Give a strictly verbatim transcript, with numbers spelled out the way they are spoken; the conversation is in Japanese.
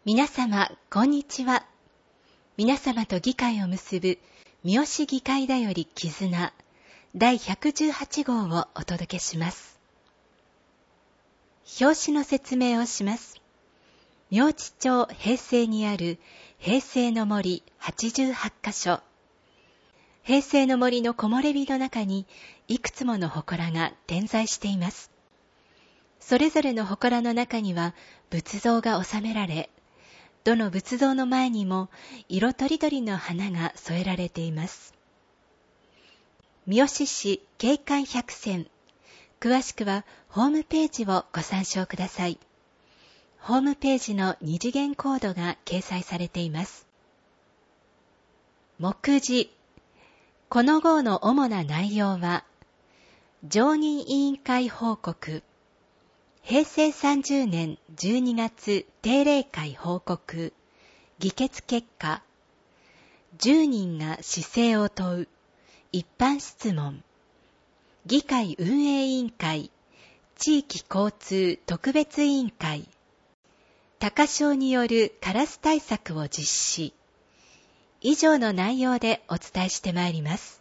皆様、こんにちは。皆様と議会を結ぶ三好議会だより絆だいひゃくじゅうはち号をお届けします。表紙の説明をします。明知町平成にある平成の森はちじゅうはちか所。平成の森の木漏れ日の中にいくつもの祠が点在しています。それぞれの祠の中には仏像が収められ、どの仏像の前にも色とりどりの花が添えられています。三好市景観百選。詳しくはホームページをご参照ください。ホームページの二次元コードが掲載されています。目次。この号の主な内容は、常任委員会報告、平成さんじゅうねんじゅうにがつ定例会報告、議決結果、じゅうにんが市政を問う、一般質問、議会運営委員会、地域交通特別委員会、高潮によるカラス対策を実施、以上の内容でお伝えしてまいります。